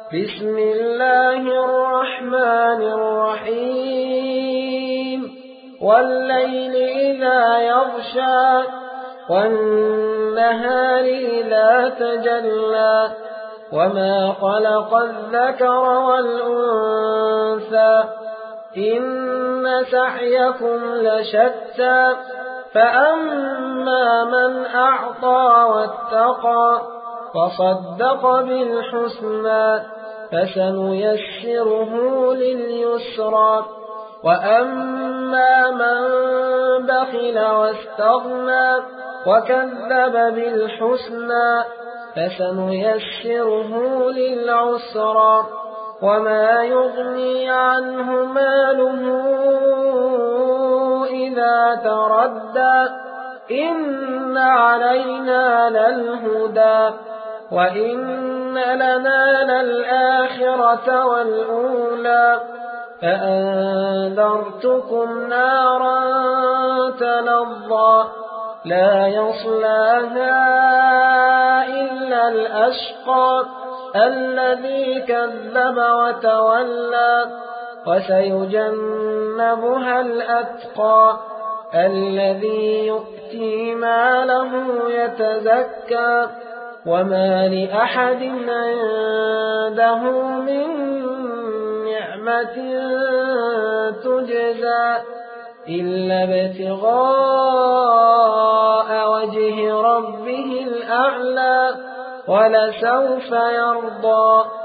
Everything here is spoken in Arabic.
بسم الله الرحمن الرحيم والليل إذا يغشى والنهار إذا تجلى وما خلق الذكر والأنثى إن سعيكم لشتى فأما من أعطى واتقى وصدق بالحسنى فسنيسره لليسرى وأما من بخل واستغنى وكذب بالحسنى فسنيسره للعسرى وما يغني عنه ماله إذا تردى إن علينا للهدى وإن لنا للآخرة والأولى فأنذرتكم نارا تلظى لا يصلاها إلا الأشقى الذي كذب وتولى وسيجنبها الأتقى الذي يؤتي ماله يتزكى وما لأحد عنده من نعمة تجزى إلا ابتغاء وجه ربه الأعلى ولسوف يرضى